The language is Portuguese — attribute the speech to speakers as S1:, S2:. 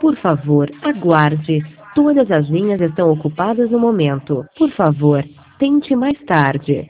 S1: Por favor, aguarde. Todas as linhas estão ocupadas no momento. Por favor, tente mais tarde.